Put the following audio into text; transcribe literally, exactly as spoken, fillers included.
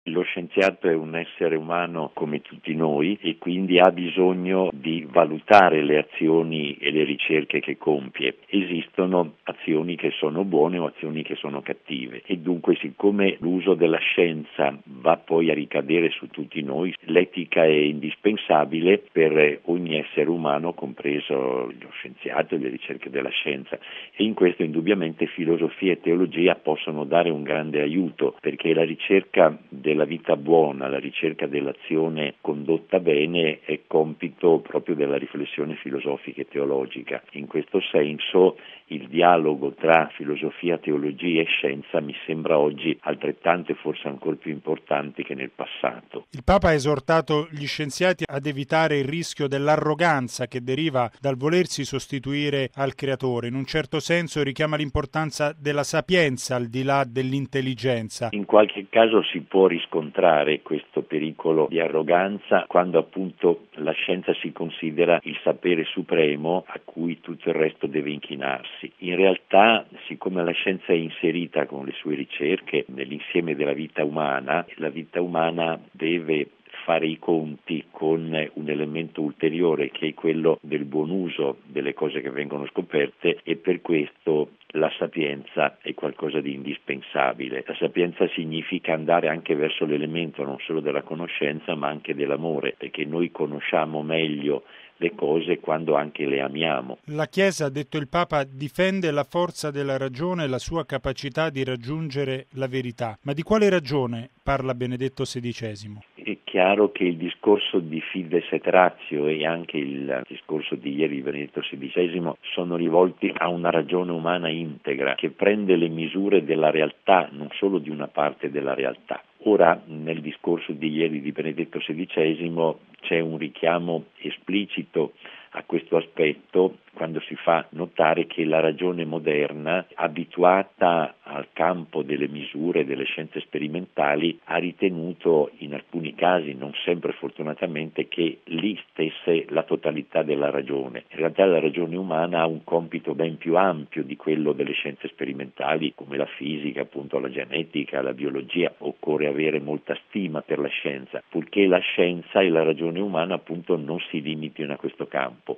Lo scienziato è un essere umano come tutti noi e quindi ha bisogno di valutare le azioni e le ricerche che compie. Esistono azioni che sono buone o azioni che sono cattive e dunque, siccome l'uso della scienza va poi a ricadere su tutti noi, l'etica è indispensabile per ogni essere umano, compreso lo scienziato e le ricerche della scienza, e in questo indubbiamente filosofia e teologia possono dare un grande aiuto, perché la ricerca della vita buona, la ricerca dell'azione condotta bene è compito proprio della riflessione filosofica e teologica. In questo senso il dialogo tra filosofia, teologia e scienza mi sembra oggi altrettanto e forse ancora più importante che nel passato. Il Papa ha esortato gli scienziati ad evitare il rischio dell'arroganza che deriva dal volersi sostituire al creatore. In un certo senso richiama l'importanza della sapienza al di là dell'intelligenza. In qualche caso si può riscontrare questo pericolo di arroganza quando appunto la scienza si considera il sapere supremo a cui tutto il resto deve inchinarsi. In realtà, siccome la scienza è inserita con le sue ricerche nell'insieme della vita umana, la vita umana deve fare i conti con un elemento ulteriore che è quello del buon uso delle cose che vengono scoperte, e per questo la sapienza è qualcosa di indispensabile. La sapienza significa andare anche verso l'elemento non solo della conoscenza ma anche dell'amore, perché noi conosciamo meglio le cose quando anche le amiamo. La Chiesa, ha detto il Papa, difende la forza della ragione e la sua capacità di raggiungere la verità. Ma di quale ragione parla Benedetto sedicesimo? È chiaro che il discorso di Fides et Ratio e anche il discorso di ieri di Benedetto sedicesimo sono rivolti a una ragione umana integra che prende le misure della realtà, non solo di una parte della realtà. Ora, nel discorso di ieri di Benedetto sedicesimo c'è un richiamo esplicito a questo aspetto quando si fa notare che la ragione moderna, abituata al campo delle misure, delle scienze sperimentali, ha ritenuto in alcuni casi, non sempre fortunatamente, che lì stesse la totalità della ragione. In realtà la ragione umana ha un compito ben più ampio di quello delle scienze sperimentali come la fisica, appunto la genetica, la biologia. Occorre avere molta stima per la scienza, purché la scienza e la ragione umana appunto non si limitino a questo campo.